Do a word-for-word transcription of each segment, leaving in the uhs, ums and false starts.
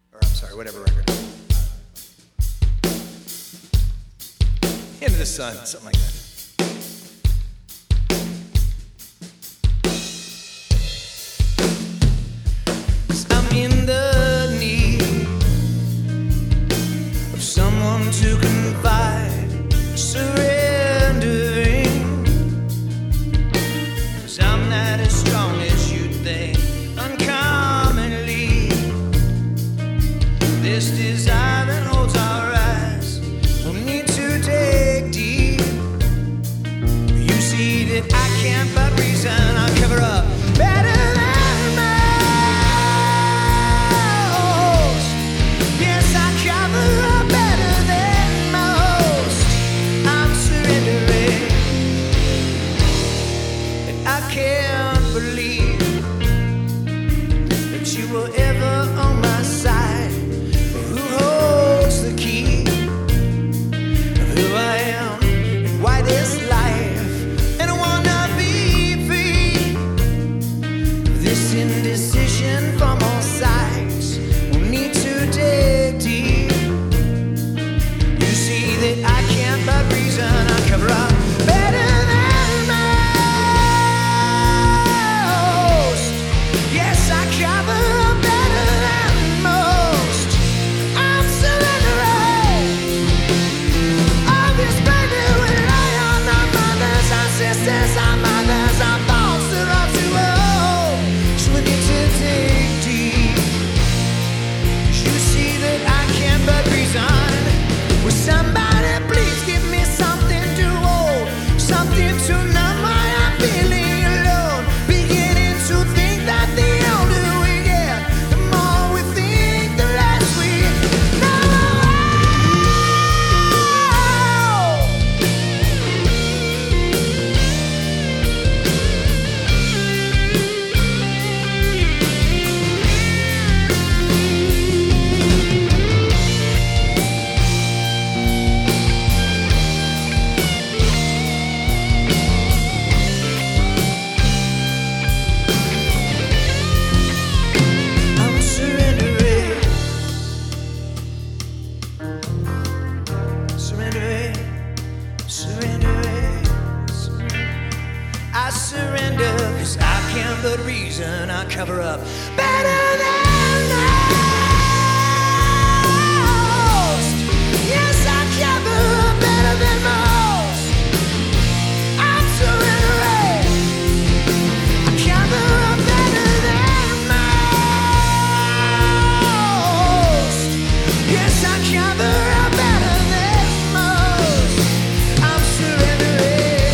Or I'm sorry, whatever record. Into the Sun, something like that. In the need of someone to confide, surrendering, 'cause I'm not as strong as you think. Uncommonly, this desire that holds our eyes will need to dig deep. You see that I can't but reason, I'll cover up better than but reason I cover up better than most. Yes, I cover up better than most. I'm surrendering. I cover up better than most. Yes, I cover up better than most. I'm surrendering.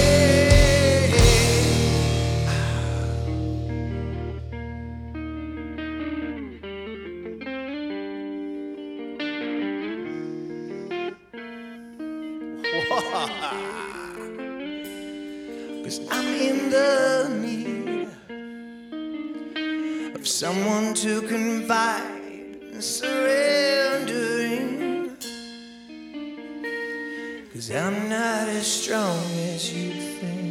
Cause I'm in the need of someone to confide and surrendering. Cause I'm not as strong as you think.